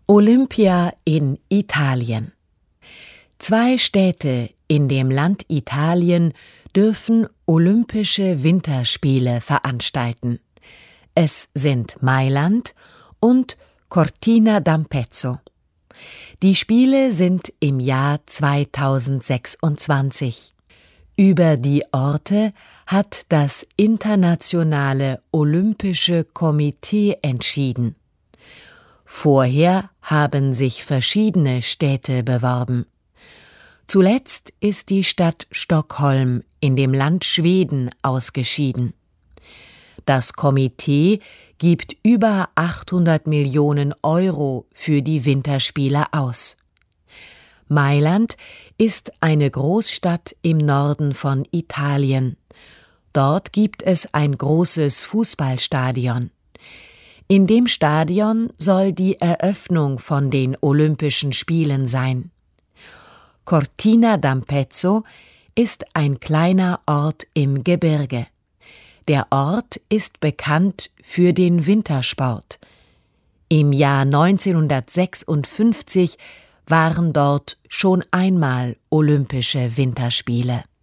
Olympia in Italien. 2 Städte in dem Land Italien dürfen Olympische Winterspiele veranstalten. Es sind Mailand und Cortina d'Ampezzo. Die Spiele sind im Jahr 2026. Über die Orte hat das Internationale Olympische Komitee entschieden. Vorher haben sich verschiedene Städte beworben. Zuletzt ist die Stadt Stockholm in dem Land Schweden ausgeschieden. Das Komitee gibt über 800 Millionen Euro für die Winterspiele aus. Mailand ist eine Großstadt im Norden von Italien. Dort gibt es ein großes Fußballstadion. In dem Stadion soll die Eröffnung von den Olympischen Spielen sein. Cortina d'Ampezzo ist ein kleiner Ort im Gebirge. Der Ort ist bekannt für den Wintersport. Im Jahr 1956 waren dort schon einmal Olympische Winterspiele.